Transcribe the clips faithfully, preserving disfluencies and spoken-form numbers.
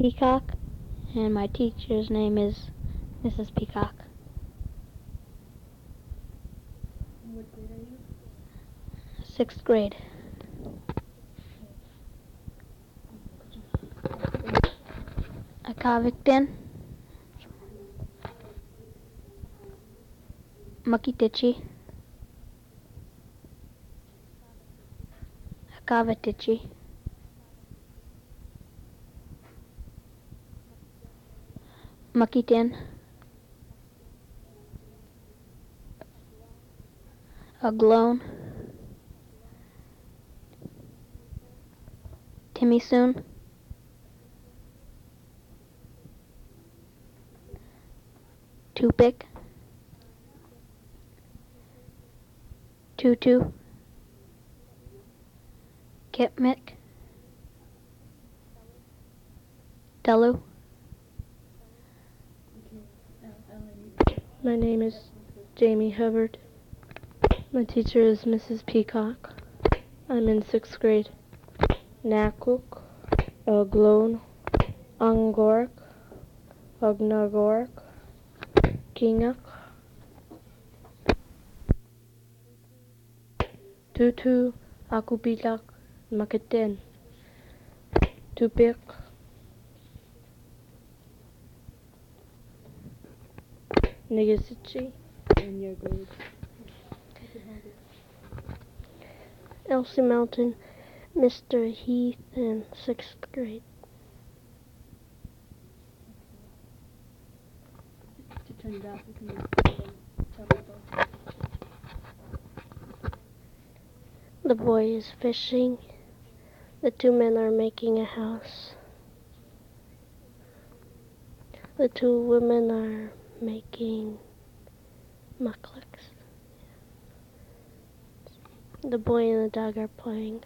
Peacock, and my teacher's name is Missus Peacock. What grade are you? Sixth grade. Akavictan, Makitichi, Akavatichi, Makitan, Agloan, Timisoon, Tupik, Tutu, Kipmik, Delu. My name is Jamie Hubbard. My teacher is Missus Peacock. I'm in sixth grade. Nakuk, Agloan, Angork, Agnagork, Kingak, Tutu, Akubilak, Makitin, Tupik, Nigasichi. In your grade? Elsie Mountain, Mister Heath in sixth grade. To turn it off, you can tell people. The boy is fishing. The two men are making a house. The two women are making muklaks. The boy and the dog are playing.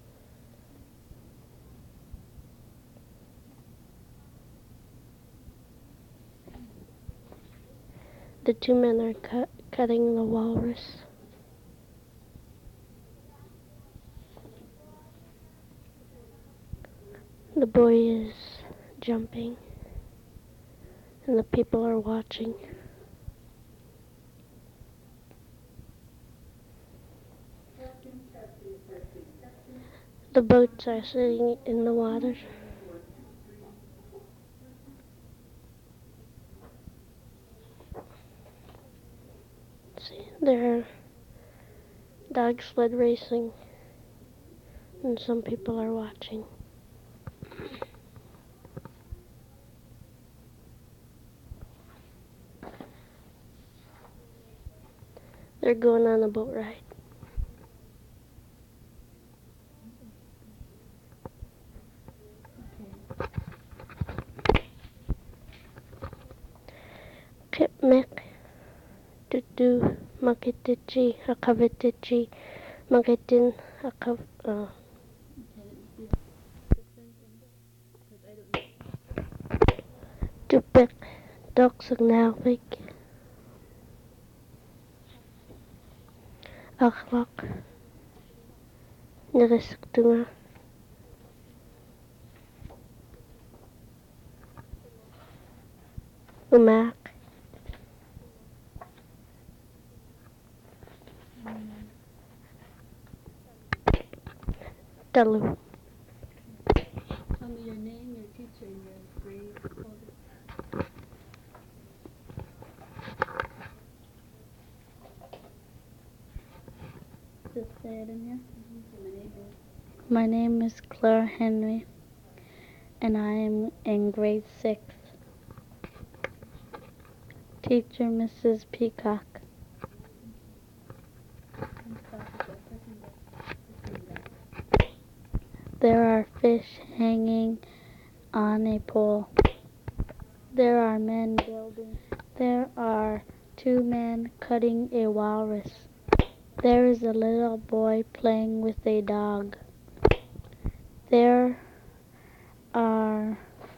The two men are cut, cutting the walrus. The boy is jumping, and the people are watching. The boats are sitting in the water. See, there are dog sled racing, and some people are watching. They're going on a boat ride. Kipmik, Tutu, Makitichi, Akavitichi, Makitin, Akav, uh, Tupik, Doksagnavik, Akhlak, Nirisuktunga, Umak, Dalu. Tell me your name, your teacher, and your grade. Just say it in here. Mm-hmm. My name is Claire Henry, and I am in grade six. Teacher Missus Peacock. There are fish hanging on a pole. There are men building. There are two men cutting a walrus. There is a little boy playing with a dog. There are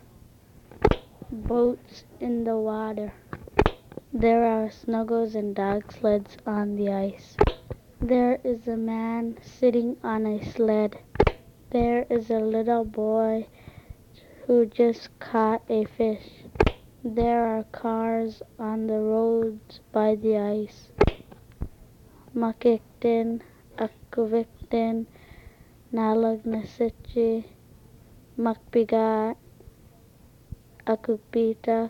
boats in the water. There are snuggles and dog sleds on the ice. There is a man sitting on a sled. There is a little boy who just caught a fish. There are cars on the roads by the ice. Makiktin, Akuviktin, Nalagnasichi, Makbigat, Akupitak,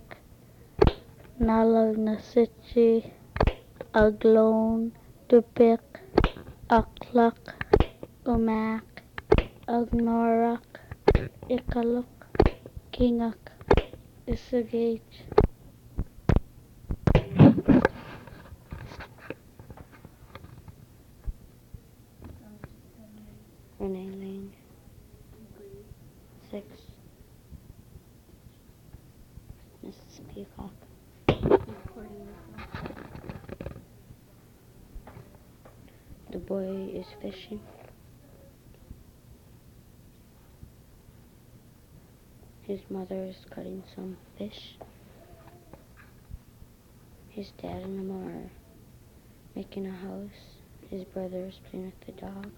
Nalagnasichi, Aglon, Tupik, Aklak, Umak, Agnorak, Ikaluk, Kingak, Isagage. Renee Lane, six. Missus Peacock. Recording yourself. The boy is fishing. His mother is cutting some fish. His dad and mom are making a house. His brother is playing with the dog.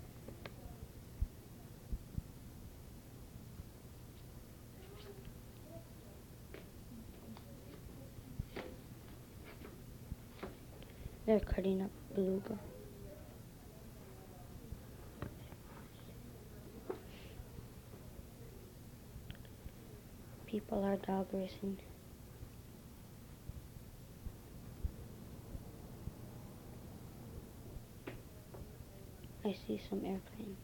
They're cutting up beluga. People are dog racing. I see some airplanes.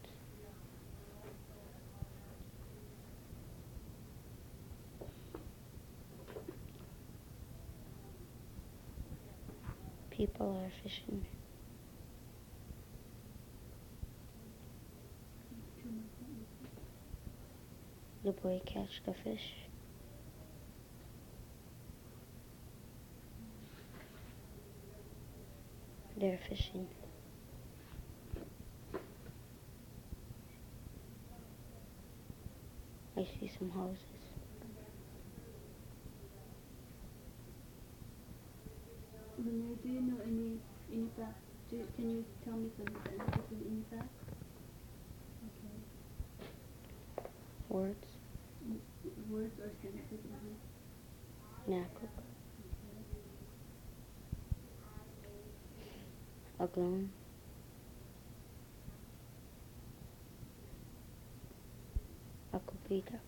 People are fishing. The boy catch the fish. They're fishing. I see some houses. Renee, do you know any any facts? Do, can you tell me some sentences in any facts? Okay. Words. Mm, Words or sentences? Mm-hmm. Nakuk. Aglon. Akupitak.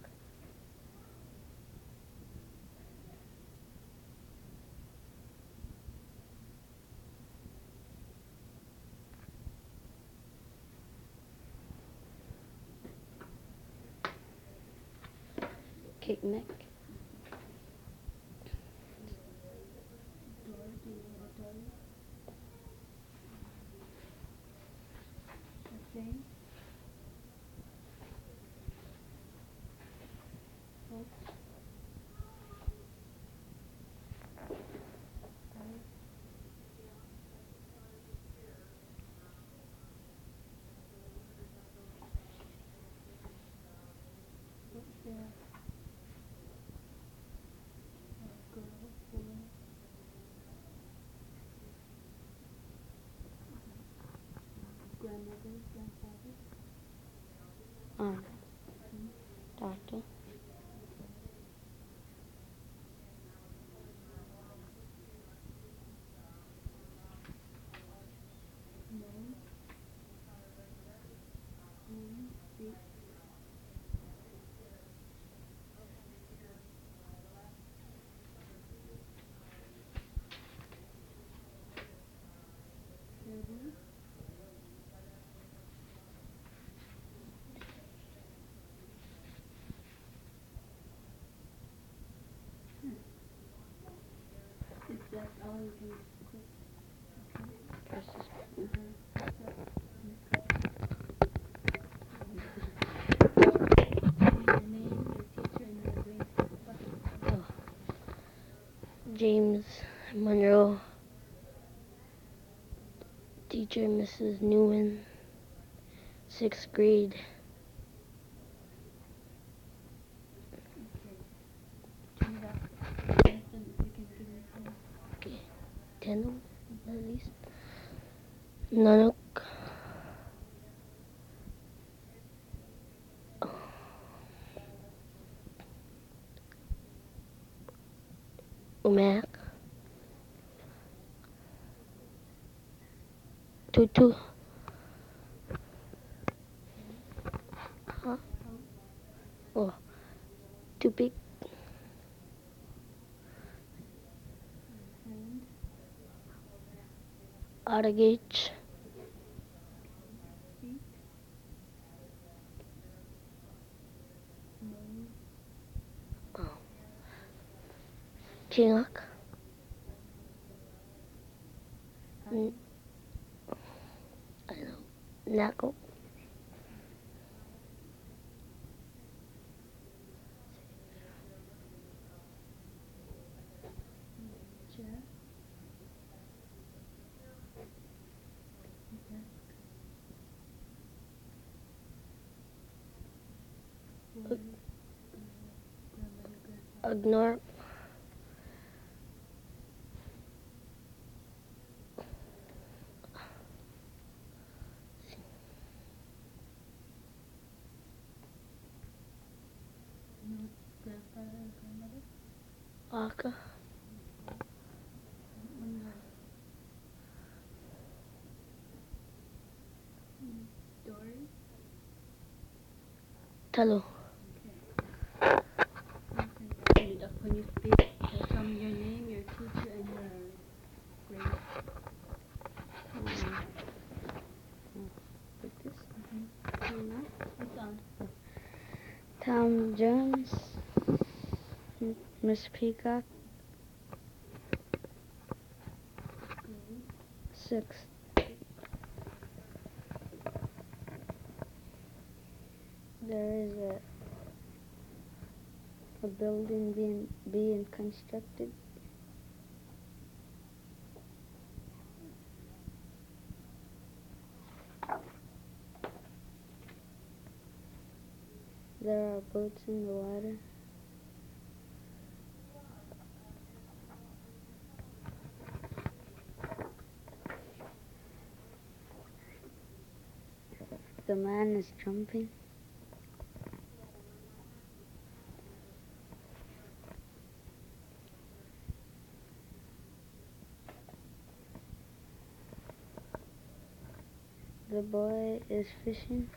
Kikmek. Dory, do you know what Dory? Jane? Hope? Harry? What's there? A girl, boy? Grandmother, grandfather? Aunt. Hmm? Doctor. Name? Name? Speak? Ready? If that's all, you can quit. Press this button. Uh-huh. So, your name, your teacher, and your grade. Oh. James Monroe. Teacher Missus Newman. Sixth grade. Okay. Turn it off. Listen, if you can give me some. Okay. Ten at least. Nanuk. Umek. Tutu. Huh? Oh. Tupik. Hand. Aragage. Feet. Nose. Oh. Chingak. Eye. I don't know. Nako. Chest. Desk. Board. Grandmother, grandfather. Ignore. No, grandfather and grandmother. Aka. One more. Mm, Dory. Talo. Okay. You can open it up when you speak. So tell me your name, your teacher, and your grade. Mm. Like this? Mm-hmm. No? It's on. Tom Jones, M- Miss Peacock, Grade. six. There is a a building being being constructed. There are boats in the water. The man is jumping. The boy is fishing.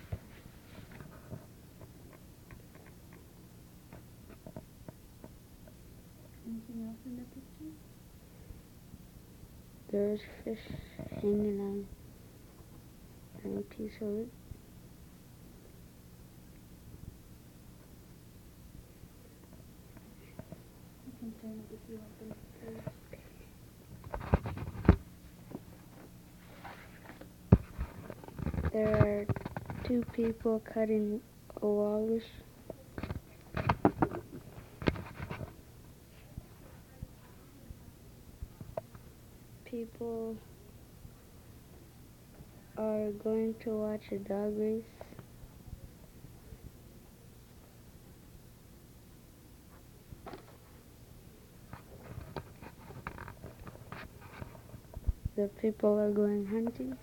Anything else in the picture? There's fish hanging on on a piece of it. You can turn it if you want the next page. There are two people cutting a walrus. People are going to watch a dog race. The people are going hunting.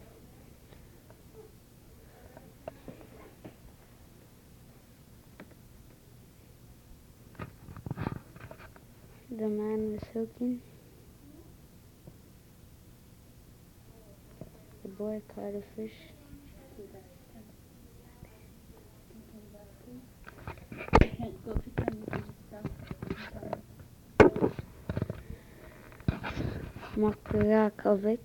The man is hooking. The boy caught a fish. Do that. Okay, back to. You can't go to ten, you can just stop. Makrakovic.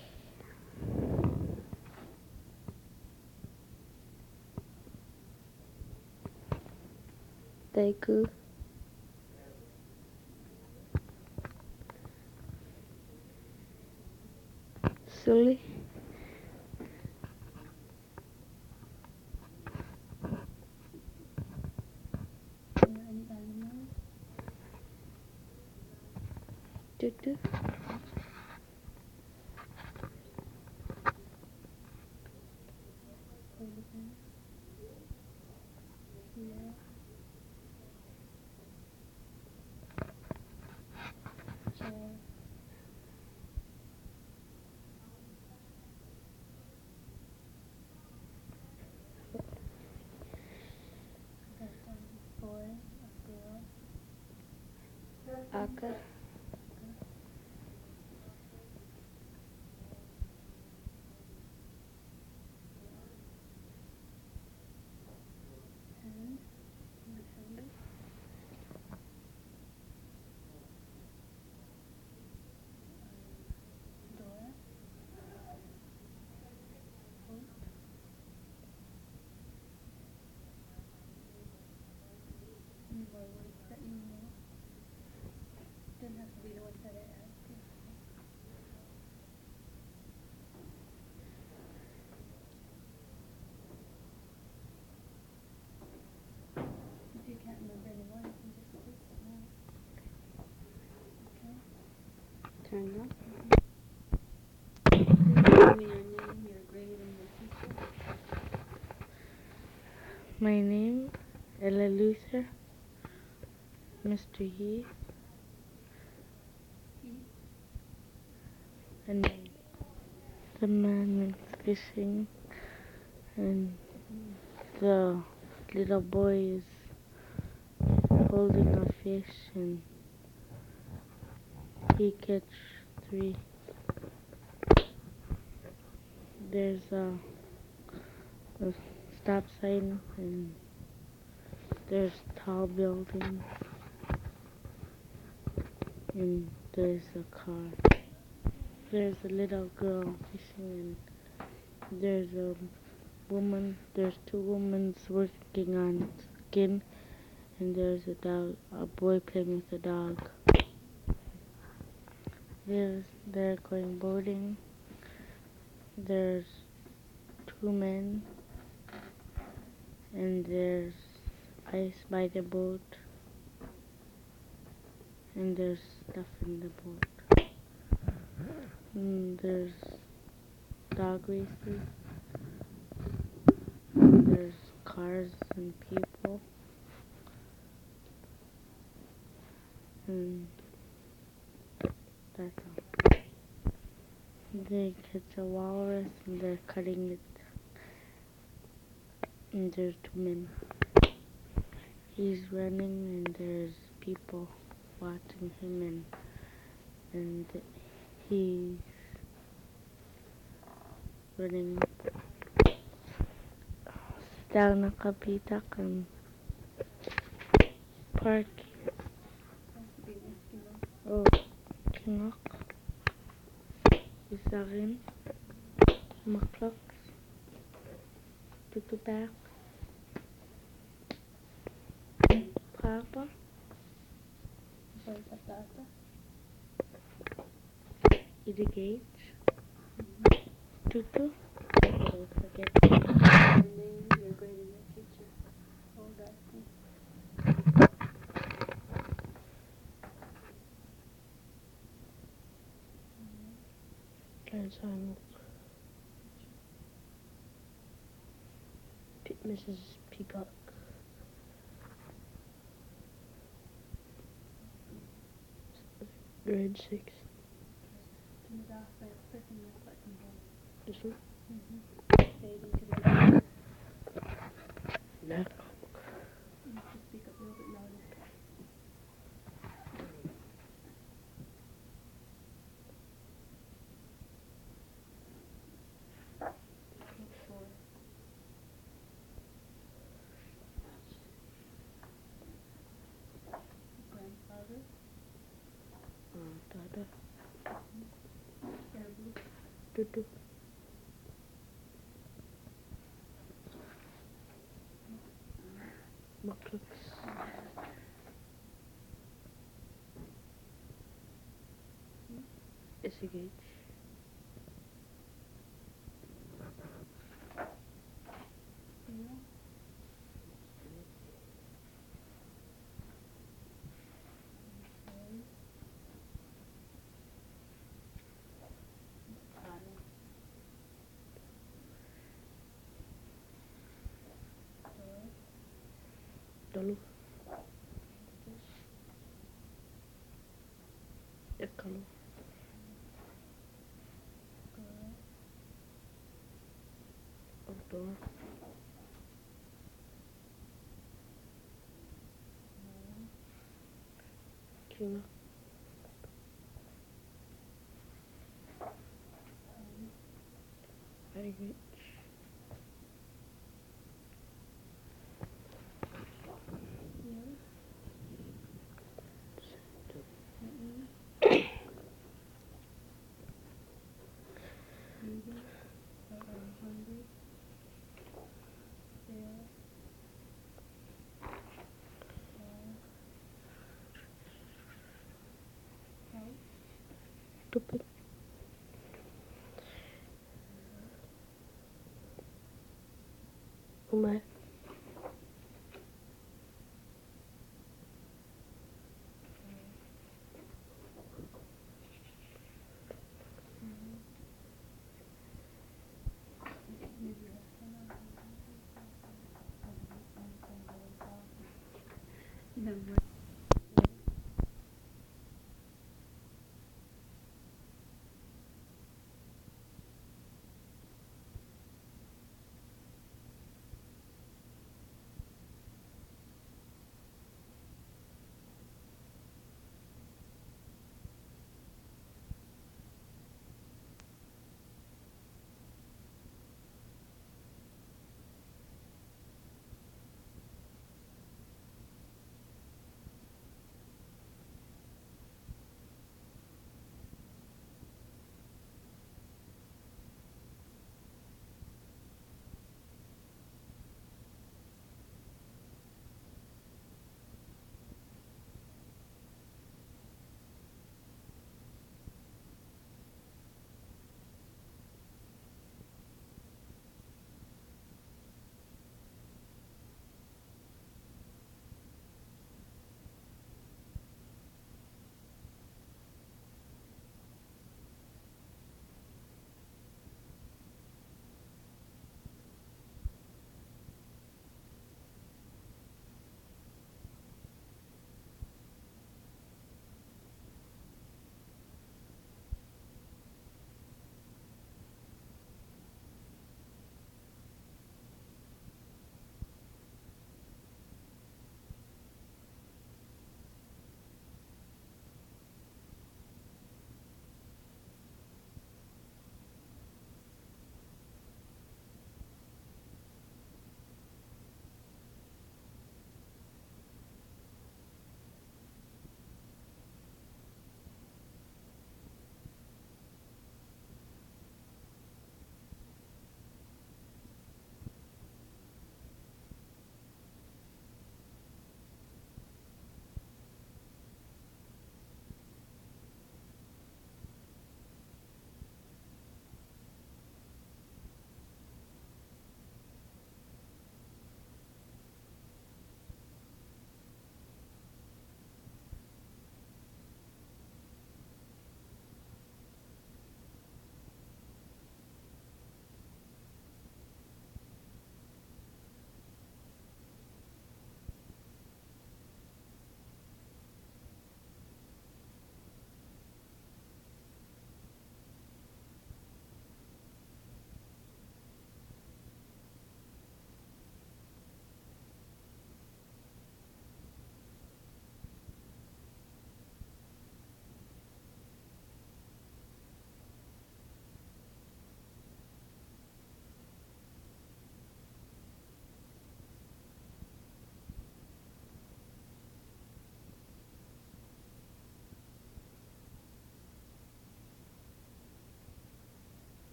Deku. Sully. Are there any animals? Tutu. Elephant. Sierra. Chair. That's um, boy, a girl. Aka. have to be the ones that I ask you. If you can't remember anyone, you can just speak it now. Okay? Turn up. Please tell me your name, your grade, and your teacher. My name, Ella Luther, Mister He, He? and the man is fishing, and the little boy is holding a fish, and he catch three. There's a, a stop sign, and there's tall buildings, and there's a car. There's a little girl fishing, and there's a woman. There's two women working on skin, and there's a dog, a boy playing with a dog. There's they're going boating. There's two men, and there's ice by the boat, and there's stuff in the boat. And there's dog races. There's cars and people. And that's all. They catch a walrus and they're cutting it. And there's two men. He's running and there's people watching him, and and he's running down a kapita and park. Oh, kinok. Isa rin. Makloks. Tutupak. Papa. Sorry, Patata. Irrigate. Tutu. I forget. Your name, your grade, and your teacher. Hold that. Clarence Arnold. P- Missus Peacock. Grade six. Turn it off by pressing that button hold. This one? Mm-hmm. Fade into the beginning. No. You have to speak up a little bit louder. Four. Grandfather. Uh, Dada. Air blue. Tutu. Makloks. Issigage. Zero. Okay. Five. Four. Dolu. Ekalu. Girl. Outdoor. Nine. Kinga. Ten. Irrigate. Here. Mm-mm. Eating. Or I'm hungry. There. Five. Stupid. Umar. Yeah,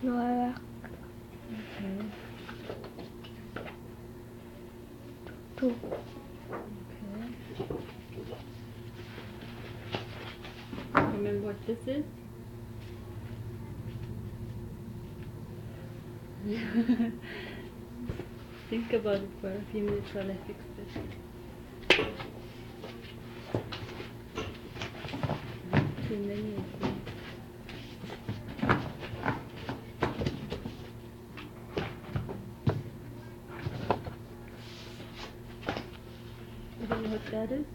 Noah. Okay. Two. Okay. Remember what this is? Think about it for a few minutes while I fix this. Too many of them. You don't know what that is?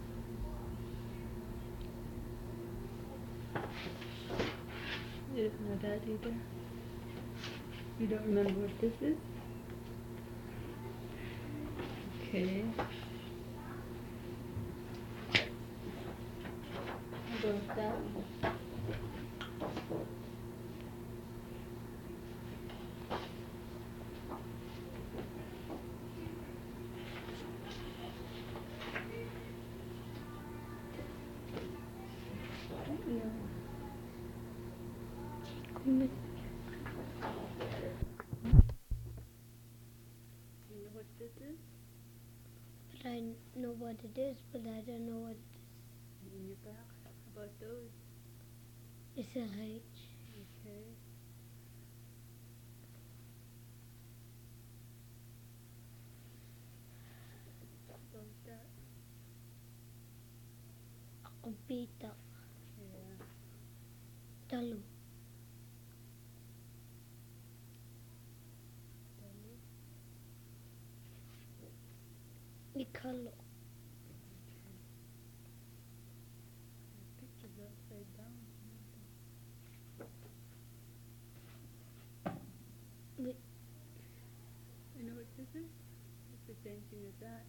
You don't know that either? You don't remember what this is? Okay. How about that one? No. Comment. Do you know what this is? But I know what it is, but I don't know what it is. In your back? How about those? It's a H. Okay. How about that? Ako pita. Yeah. Talo. Belly. Ikalo. The picture's upside down. Wait. You know what this is? It's the same thing as that.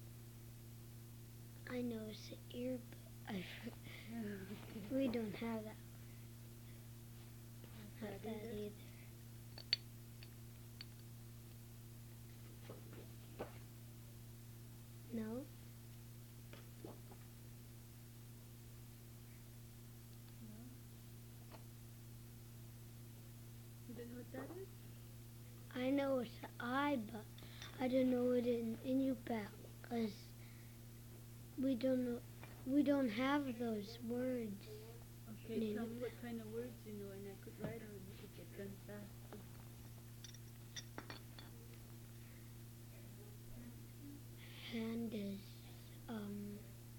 I know it's an ear, but I we don't have that. Not that that either? either. No? You don't know what that is? I know it's an I, but I don't know it in Inupiaq, because we don't know, we don't have those words. Okay, Name tell it. me what kind of words you know and I could write them and we could get done faster. Hand is, um,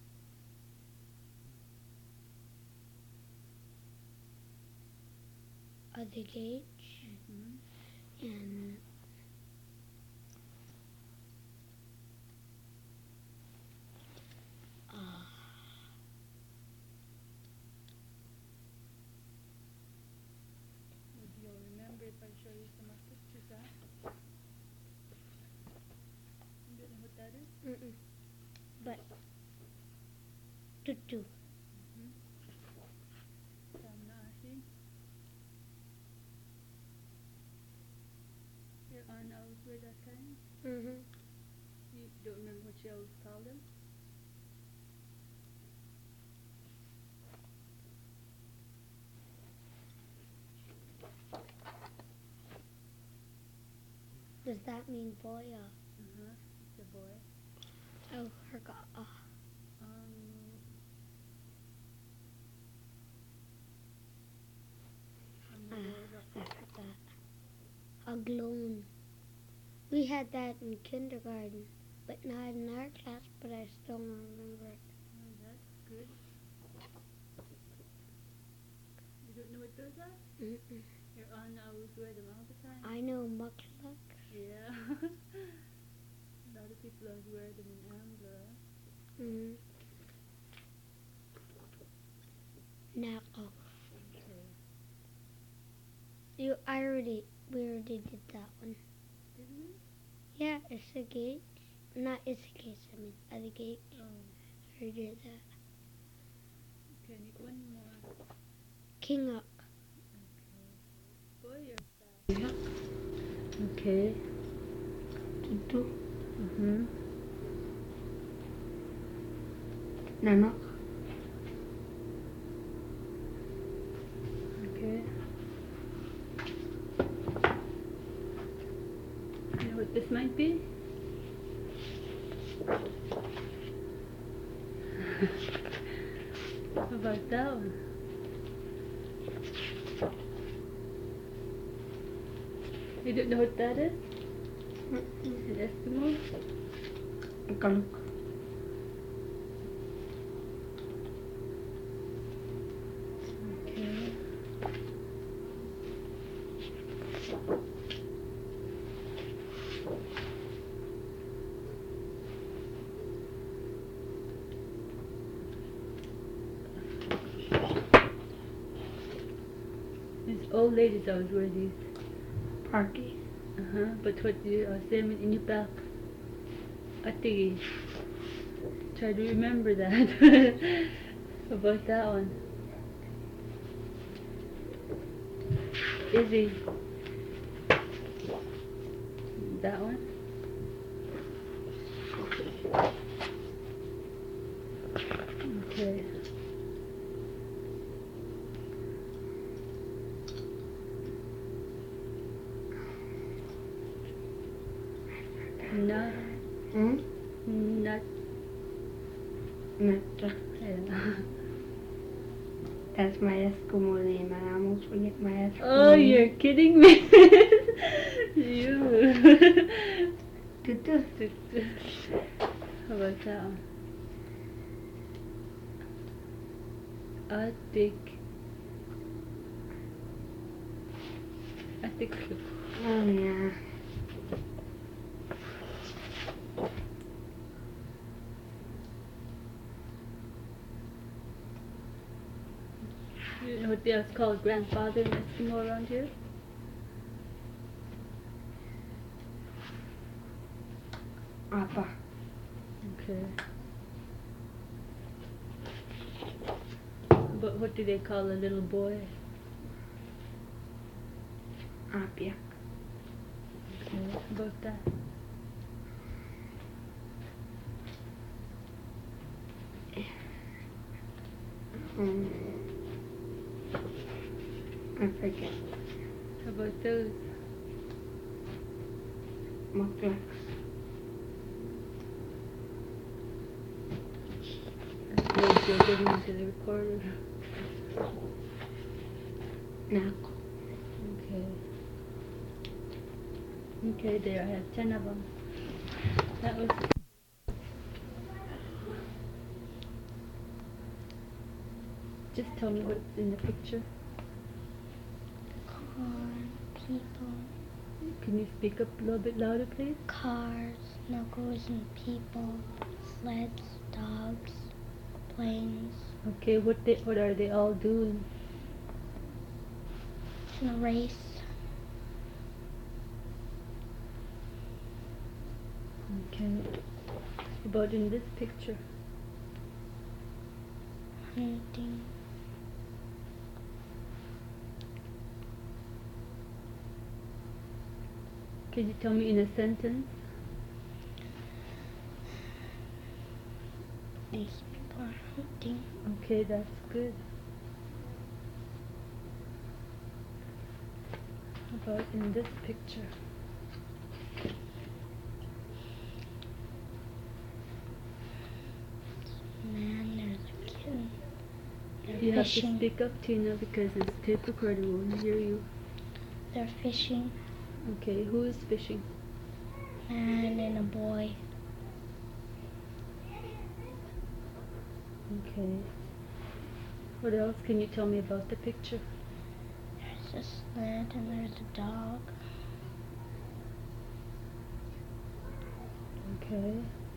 other gauge, Mm-hmm. and uh, Maybe you'll remember if I show you some more pictures, huh? You don't know what that is? mm-mm. But tutu, Mm-hmm. Tamnahi. Your aunt always wear that kind? mm-hmm. You don't remember what she always called them? Does that mean boy or? Uh-huh. It's a boy. Oh, forgot. Uh, Um, Ah, Amorora. I forgot. Agloon. We had that in kindergarten, but not in our class, but I still remember it. Oh, that's good. You don't know what those are? Mm-mm. Your aunt always wear them all the time. I know mukluk. Yeah. A lot of people always wear them in Ambler. Mm. Nako. Okay. You, I already, we already did that one. Did we? Yeah, it's a gate. Not it's a gate, I mean, other gate. Oh, I already did that. okay. Need one more. King up. Boy or fat? Okay. Tutu. Mm-hmm. Nana. Okay. might be? How about that one? You don't know what that is? An Eskimo? Galuk. Okay. These old ladies always wear these. Parky. Uh-huh. But what you uh, say in your back? Atigi. Try to remember that. About that one. Izzy. That one. Okay. Nut. Hmm? Nut. Nutta. Yeah. That's my Eskimo name. I almost forget my Eskimo Oh, name. you're kidding me. You. Tutu. How about that one? Attic. Attic. Oh, yeah. You know what else called grandfather in Eskimo around here? Appa. Okay. But what do they call a little boy? Apia. Okay. How about that? Um, I forget. How about those? Muklex. Those you're getting into the recorder. Nako. Okay. Okay, there I have ten of them. That was. Just tell me what's in the picture. Corn, people, Can you speak up a little bit louder, please? cars, knuckles and people, sleds, dogs, planes, Okay, what they, what are they all doing? and a race, Okay. About in this picture. hunting, Can you tell me in a sentence? these people are hunting, Okay, that's good. About in this picture. man, there's a kitten, they're You have to fishing, speak up, Tina, because this tape recorder won't hear you. they're fishing, Okay, who is fishing? man and a boy, Okay. What else can you tell me about the picture? there's a sled and there's a dog, Okay.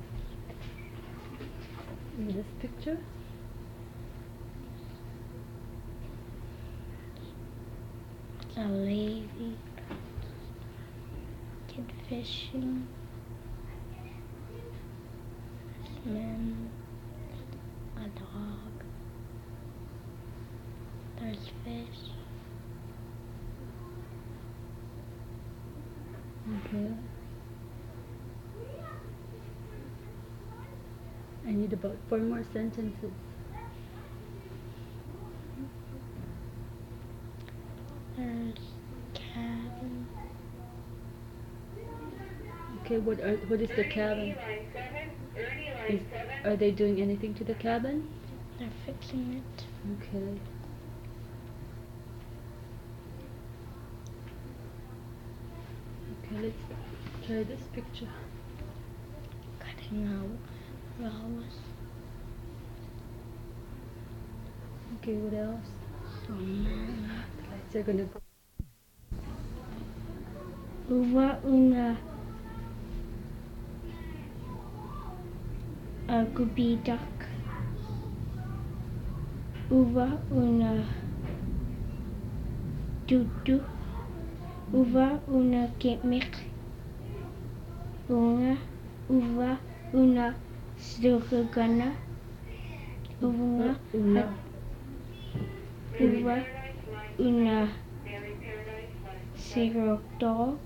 In this picture? a lady, kid fishing, man, a dog, there's fish, Okay. I need about four more sentences. there's cabin, Okay, what are what is the cabin? Is, are they doing anything to the cabin? They're fixing it. Okay. Okay, let's try this picture. Cutting out flowers. Okay, what else? Um, The lights are gonna go. Uva una a guppy duck. Uva una tutu. Uva una gimmick. Una uva una stukagana. Uva Una. uva una zero dog.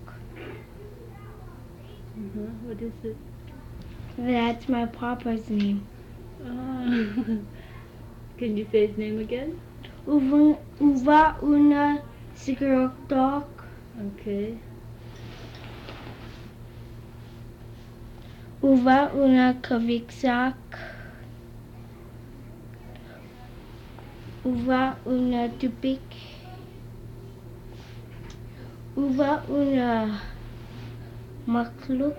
Uh-huh. What is it? That's my papa's name. Ah. Can you say his name again? Uva, uva una zero dog. Okay. Uva una kavixak. Uva una tupik. Uva una makluk.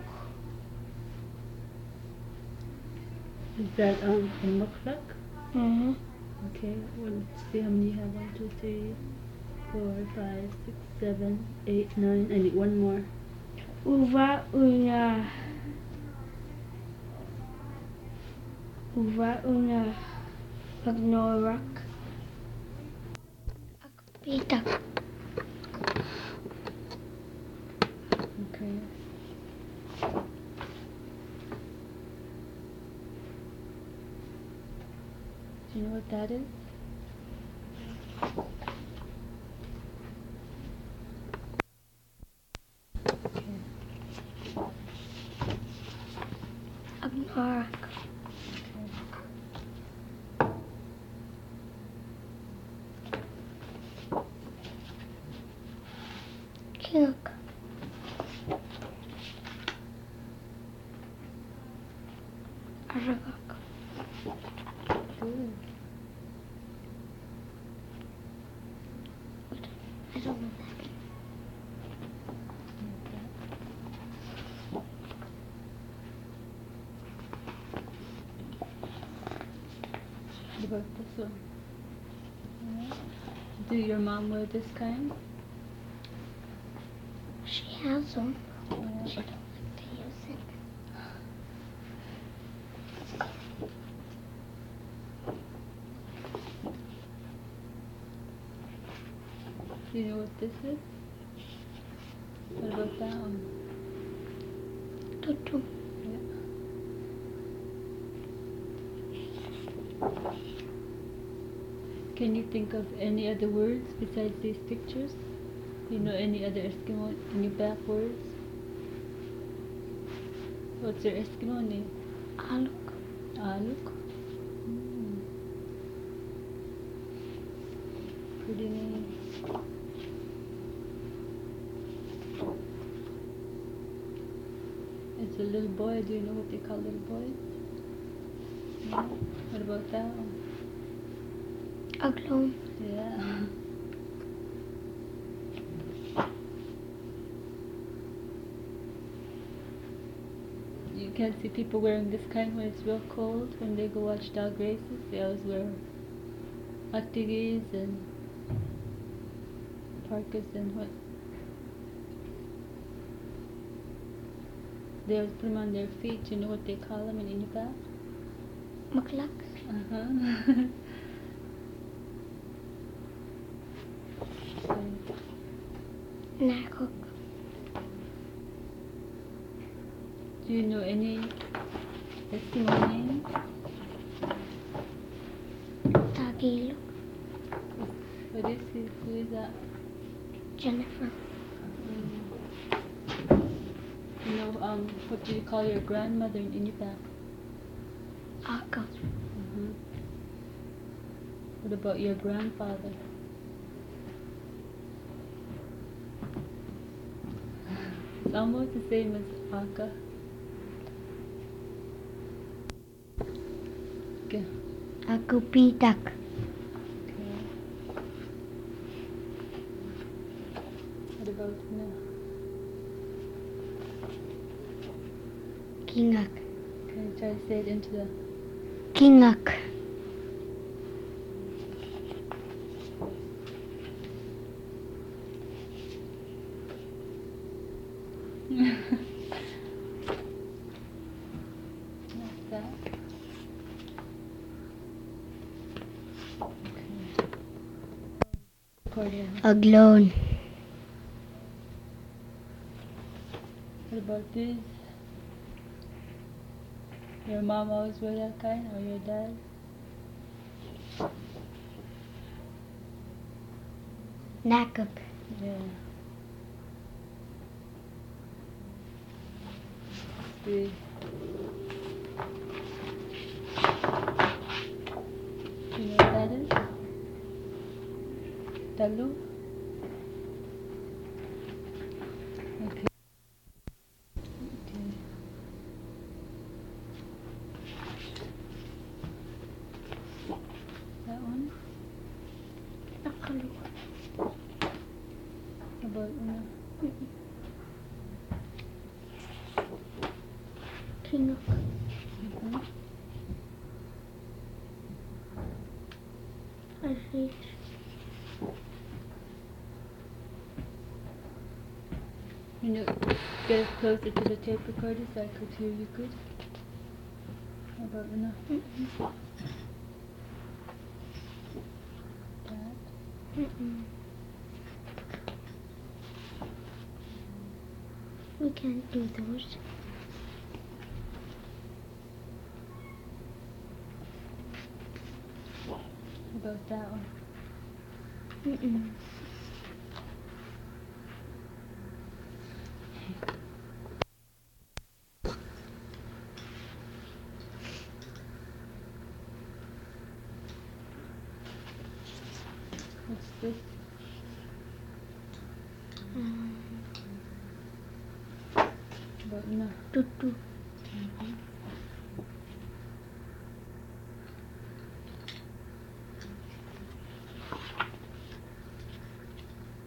Is that um a muklak? Mm-hmm. Okay. Well, let's see how many you have. One, two, three, four, five, six, seven, eight, nine. I need one more. Uva una. Uva una magnorak. Akpita. Okay. Do you know what that is? Okay. Agnorak. Kilk. Aragak. Good. I don't know that. What about this one? Yeah. Do your mom wear this kind? She has them. Yeah. She don't like to use it. Do you know what this is? What about that one? Tutu. Yeah. Can you think of any other words besides these pictures? Do you know any other Eskimo Inupiaq words? What's your Eskimo name? Aluk. Aluk? Mm. Pretty name. It's a little boy. Do you know what they call little boys? No? What about that one? Aglom. Yeah. You can't see people wearing this kind when it's real cold. When they go watch dog races, they always wear atigis and parkas and what? They always put them on their feet. You know what they call them in Inupiaq? Maklak. Uh-huh. So, Nakok. do you know any Eskimo names? Tagiluk. What is he? Who is that? Jennifer. Mm. You know, um, what do you call your grandmother in Inupiaq? Aka. Mm-hmm. What about your grandfather? It's almost the same as Aka. Okay. Aku pitak. Okay. What about now? Kingak. Okay, try to say it into the. Kingak. Like that. Okay. Accordion. Aglon. What about this? Your mom always wear that kind, or your dad? Nakap. Yeah. This. You know what that is? Talu? Okay. Okay. That one? Nakalo. About una. Kingak. Mm-hmm. I hate. You know, get it closer to the tape recorder so I could hear you good. How about una? That. Mm-mm. We can't do those. About that one. Mm-mm. What's this? Um, About una. tutu.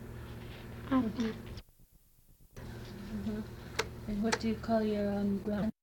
What do you? Uh-huh. And what do you call your um ground?